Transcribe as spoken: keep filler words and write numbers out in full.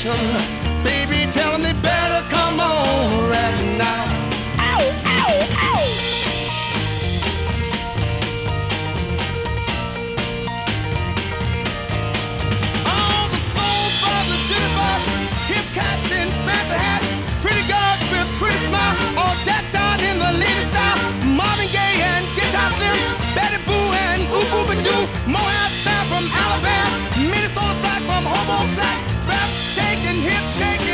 station. Baby, tell them they better come on right now. Ow, ow, ow. Oh, the soul for the jitterbug, hip cats in fancy hats, pretty girls with pretty smile, all decked out in the latest style. Marvin Gaye and Guitar Slim, Betty Boo and Ooh Boo Badoo, Moab Sam from Alabama, Minnesota Flat from Hobo Flat, breathtaking hip shaking.